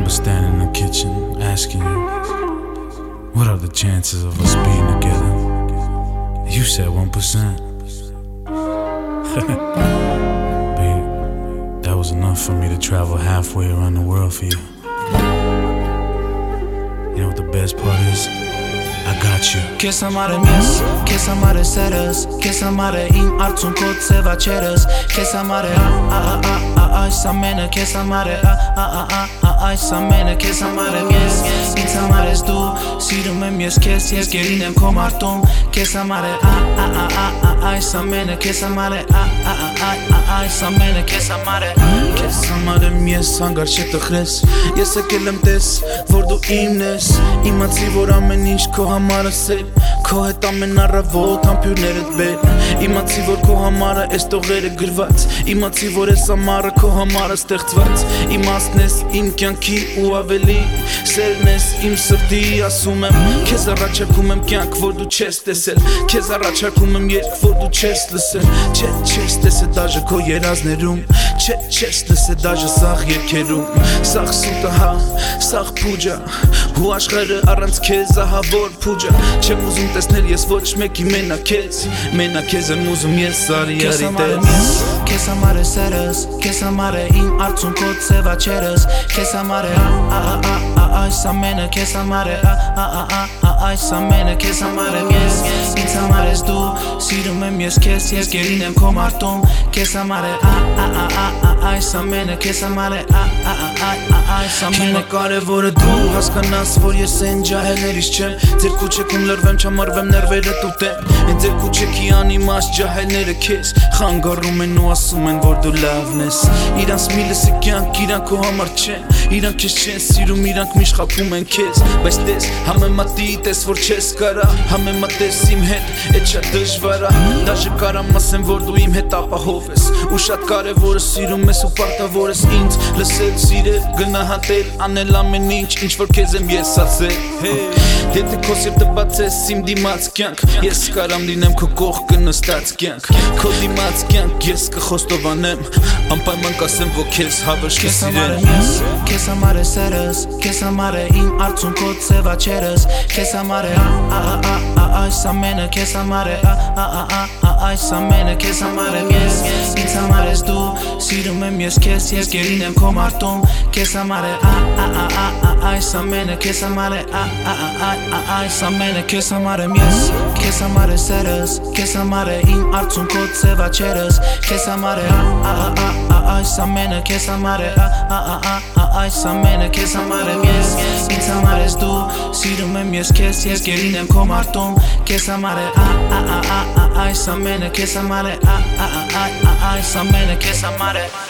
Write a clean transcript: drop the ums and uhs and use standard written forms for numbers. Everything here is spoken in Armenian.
remember standing in the kitchen asking you, what are the chances of us being together? You said 1%. Babe, that was enough for me to travel halfway around the world for you. You know what the best part is? I got you. Քեզ համար եմ ես, քեզ համար է սերս, քեզ համար է իմ արցունքոտ սևաչերս, քեզ համար է այս ամենը, քեզ համար է այս ամենը, քեզ համար եմ ես, ինձ համար ես դու, սիրում եմ ես քեզ, ես գերին եմ քո մարտում, քեզ համար է այս ամենը, քեզ համար է այս ամենը, քեզ համար է, քեզ համար եմ ես, հանգար չտխրես, ես եկել եմ տես, որ դու իմն ես, իմացի որ ամեն ինչ քո համար ասել, քո հետ ամեն առավոտ համբյուրներդ բեր, իմացի որ քո համար է այս տողերը գրված, իմացի որ այս ամառը քո համար է ստեղծված, իմաստն ես իմ կյանքի ու ավելի, սերն ես իմ սրտի, ասում եմ, քեզ առաջարկում եմ կյանք, որ դու չես տեսել, քեզ առաջարկում եմ երգ, որ դու չես լսել, չես տեսել դաժե քո երազներում, չես լսել դաժե սաղ երգերում, սաղ սուտը հա, սաղ փուջա, ու աշխարհը առանց քեզ ահավոր փուջա, չեմ ուզում տեսնել ես ոչ մեկի մենակ քեզ եմ ուզում ես արի տես, քեզ համար է սերս, քեզ համար է իմ արցունքոտ սևաչերս, քեզ համար է այս ամենը, քեզ համար է այս ամենը, քեզ համար եմ ես, ինձ համար ես դու, սիրում եմ ես քեզ, ես գերին եմ քո մարտում, քեզ համար է այս ամենը, քեզ համար է այս ամենը, կարևորը դու հասկանաս, որ ես են ջահելներից չեմ, ձեր քուչեքում լրվեմ, չամարվեմ ներվերդ ուտեմ, են ձեր քուչեքի անիմաստ ջահելները քեզ, խանգարում են ու ասում են, որ դու լավն ես, իրանց միլսի կյանք, իրանք քո համար չեն, իրանք քեզ չեն սիրում, իրանք միշտ խաբում են քեզ, բայց տես, համեմատի տես, որ չես կարա, համեմատես իմ հետ, էդ շատ դժվար է, դաժե կարամ ասեմ, որ դու իմ հետ ապահով ես, ու շատ կարևորը սիրում ես ու պարտավոր ես ինձ, լսել, սիրել, գնահատել, անել ամեն ինչ, ինչ որ քեզ եմ ես ասել, եթե քո սիրտը բացես իմ դիմաց կյանք, ես կարամ լինեմ քո կողքը նստած կյանք, քո դիմաց կյանք ես կխոստովանեմ, անպայման կասեմ, որ քեզ հավերժ կսիրեմ, քեզ համար է սերս, քեզ համար է իմ արցունքոտ սևաչերս, քեզ համար է այս ամենը, քեզ համար է այս ամենը, քեզ համար եմ ես, ինձ համար ես դու, սիրում եմ ես քեզ, ես գերին եմ քո մարտում, քեզ համար է այս ամենը, քեզ համար է այս ամենը, քեզ համար եմ ես, քեզ համար է սերս, քեզ համար է իմ արցունքոտ սևաչերս, քեզ համար է այս ամենը, քեզ համար է այս ամենը, քեզ համար եմ ես, ինձ համար ես դու, սիրում եմ ես քեզ, ես գերին եմ քո մարտում, քեզ համար է այս ամենը, քեզ համար է այս ամենը, քեզ համար է